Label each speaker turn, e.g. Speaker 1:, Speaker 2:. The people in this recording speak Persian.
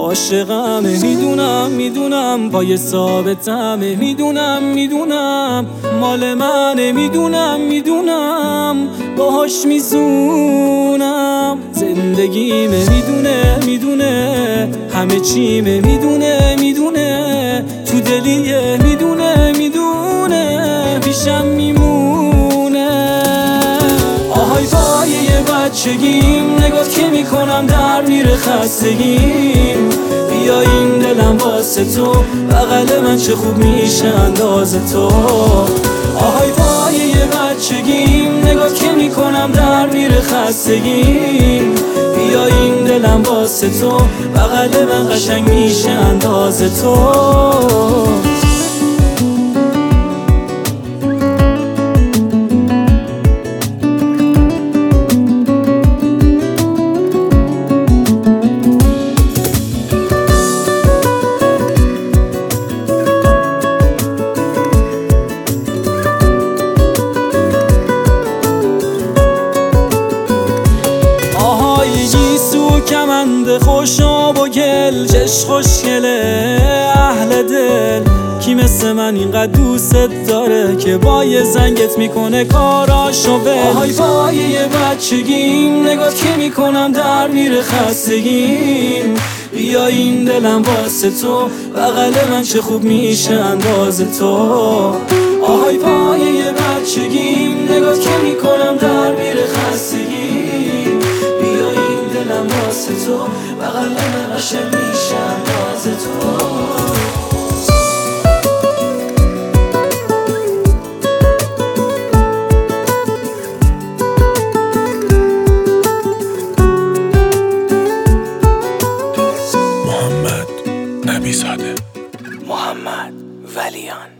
Speaker 1: عاشقمه، میدونم پای ثابتمه، میدونم مال منه، میدونم باهاش میزونم زندگیمه، میدونه همه چیمه، میدونه تو دلیه، میدونه پیشم میمونه. آهای پای یه بچگیم، نگات که میکنم در میره خستگیم، بیا این دلم واسه تو، بغل من چه خوب میشه انداز تو. آهای پای یه بچگیم، نگات که میکنم در میره خستگیم، بیا این دلم واسه تو، بغل من قشنگ میشه انداز تو. کمند خوشاب و گل، چش خوشگله اهل دل، کی مثل من اینقدر دوست داره که با یه زنگت میکنه کاراشو ول. آهای پای یه بچگیم، نگات که میکنم در میره خستگیم، بیا این دلم واسه تو، بغل من چه خوب میشه انداز تو. آهای پای یه بچگیم، نگات که میکنم در میره خستگیم، بیا این دلم واسه تو، بغل من قشنگ میشه انداز تو.
Speaker 2: محمد نبی‌زاده،
Speaker 3: محمد ولیان.